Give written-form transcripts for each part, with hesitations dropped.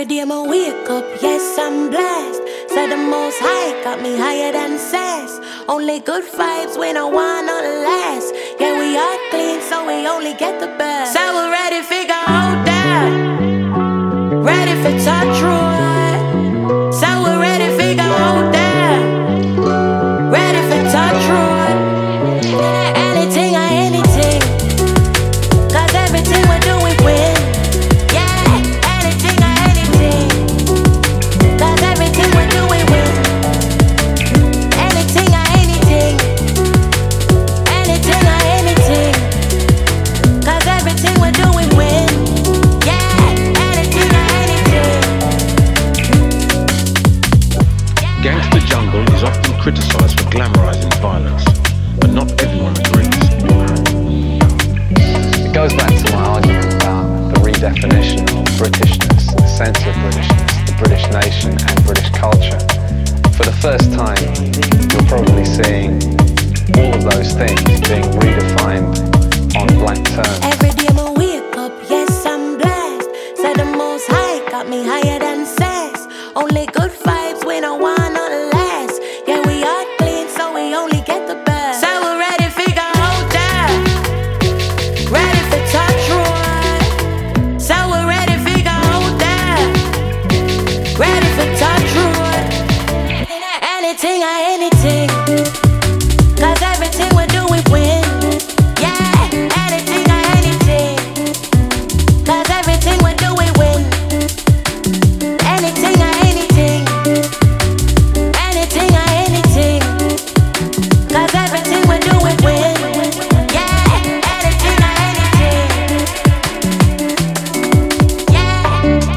Every day I wake up, yes, I'm blessed. Said the most high got me higher than cess. Only good vibes when I wanna last. Yeah, we are clean, so we only get the best. So we're ready, figure out that. Ready for touch road. So we're ready, figure out that. Ready for touch road. Anything or anything. Cause everything we do, we win. Is often criticised for glamorising violence, but not everyone agrees. It goes back to my argument about the redefinition of Britishness, the sense of Britishness, the British nation and British culture. For the first time, you're probably seeing all of those things being redefined on black terms. Every day I wake up, yes, I'm blessed. Said the most high got me higher than cess. Only good vibes when I wanna last. Yeah, we are clean, so we only get the best. So we're ready, figure out that. Ready for touch road. So we're ready, figure out that. Ready for touch road. Anything or anything. Cause everything we do, we win. Yeah, anything or anything. Cause everything we do, we win. Anything or anything. Anything or anything. Cause everything we do, we win. Yeah, anything or anything. Yeah.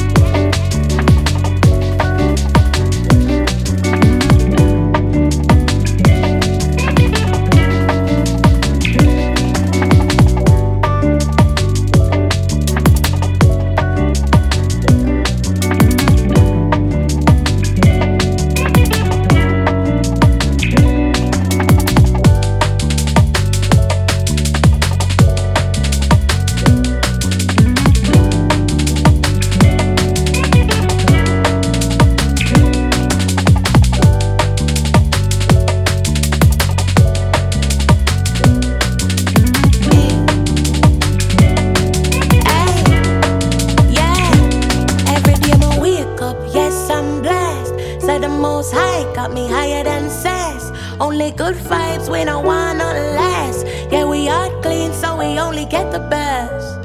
Said the most high got me higher than cess. Only good vibes when I wanna last. Yeah, we are clean, so we only get the best.